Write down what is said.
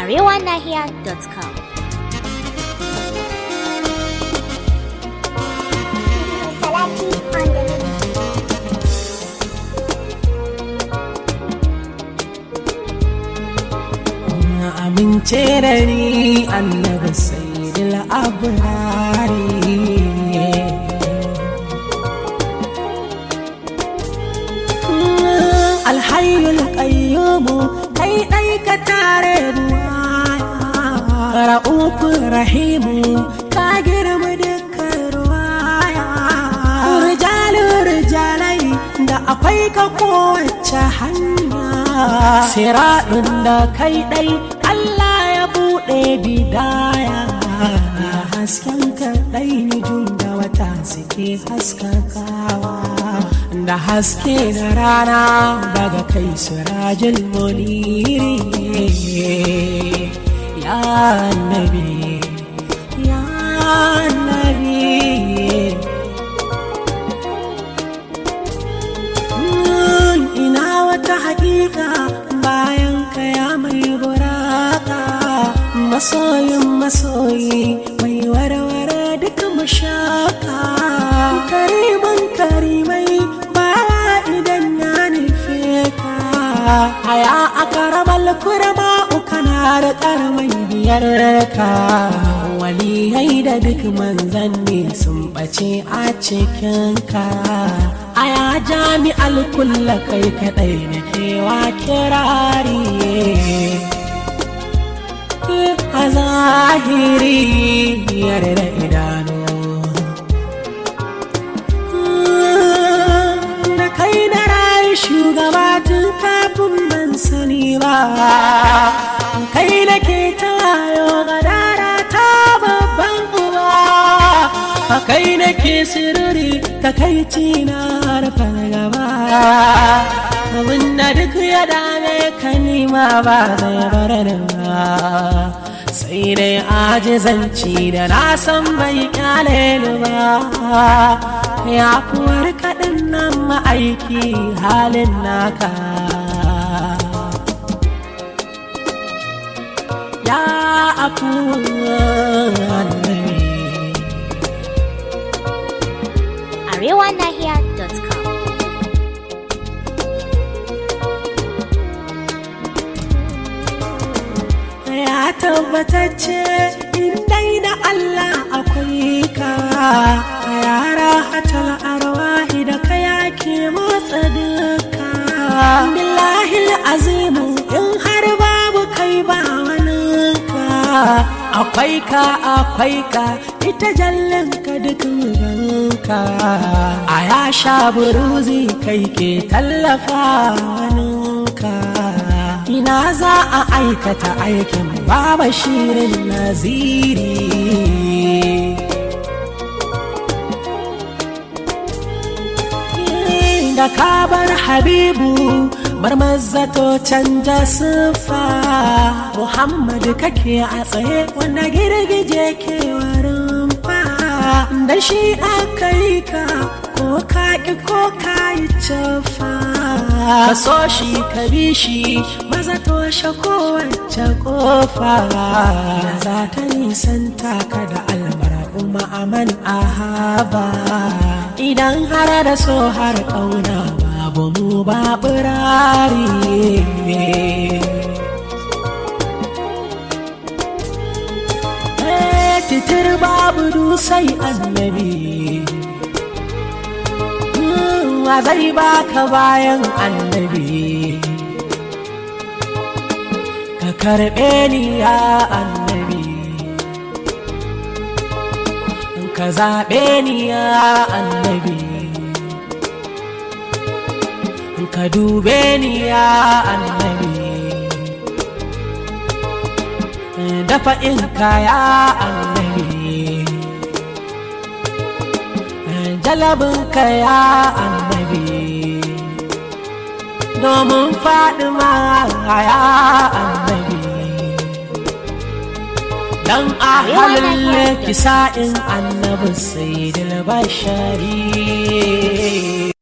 arewanahiya.com. Amince da ni annabi sayyidul abrari, alhayyul qayyum kai dai ka tare ruwaya, ra'ufur rahimu ka girma dukkan ruwaya, rijalai da akwai ka kowace hanya, siraɗin da kai dai Allah ya buɗe bidaya, hasken kaɗai nujum da wata suke haskakawa, da haske da rana daga kai sirajul muniri, ya annabi ya annabi. Ina wata haƙiƙa bayan ka ya mai buraka, masoyin masoyi mai warware duka mashaka, kariman karimai baya idan ya nufe ka, haya aka rabar kurama ukana da ƙarmai biyar ka, waliyai da duk manzanni sun ɓace a cikinka, aya jami'al kulla kai kaɗai na kewa kirari, a zahiri yarda idanu da kai na rayu shugaba tun kafin ban sani ba, kai na ke tawayo gadara ta babban uba, kai na ke sirri ta kai na harfar gaba, abinda duk ya dame ka nima ba zai bar da ba, sai dai ajizanci da na san bai kyale ni ba, ya kuwar kaɗin nan ma'aiki halin naka, ya afuwar annabi. arewanahiya.com. Ya tabbatacce indai da Allah akwai ka, yara hatal arwahi da ka yake motsa duka, billahi azimu in har babu kai ba wani ka, akwai ka ita jallin ka duk muganka, a ya sha buruzi kai ke tallafa waninka, ina za a aikata aikin baba shirin naziri, da ka bar habibu marmazzato canja siffa, Muhammadu kake a tsaye wanda girgije ke warin fa, da shi aka yi ka ko ka ƙi ko ka yi cafa, ka so shi ka bi shi maza toshe kowace ƙofa, za ta nisanta ka da almar'u ma'aman ahaba, idan har da so har ƙauna babu mu ba birari, titir babu dusai annabi, wa zai baka bayan annabi, ka karɓe ni ya annabi, ka zaɓe ni ya annabi, ka dube ni ya annabi, dafa in ka ya annabi, jalabin ka ya annabi, domin Fadima ya annabi, dan ahalin kisa'in annabi sayyidul bashari.